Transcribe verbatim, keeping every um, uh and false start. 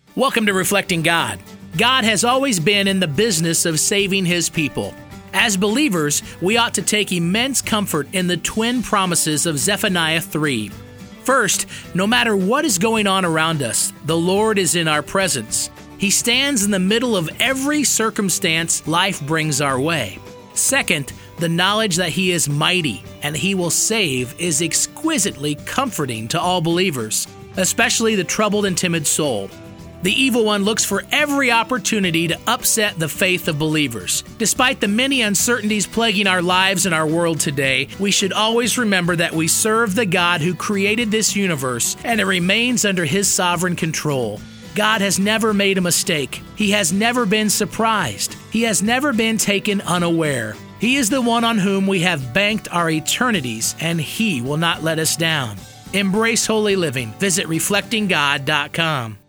Welcome to Reflecting God. God has always been in the business of saving His people. As believers, we ought to take immense comfort in the twin promises of Zephaniah three. First, no matter what is going on around us, the Lord is in our presence. He stands in the middle of every circumstance life brings our way. Second, the knowledge that He is mighty and He will save is exquisitely comforting to all believers, especially the troubled and timid soul. The evil one looks for every opportunity to upset the faith of believers. Despite the many uncertainties plaguing our lives and our world today, we should always remember that we serve the God who created this universe, and it remains under His sovereign control. God has never made a mistake. He has never been surprised. He has never been taken unaware. He is the one on whom we have banked our eternities, and He will not let us down. Embrace holy living. Visit reflecting god dot com.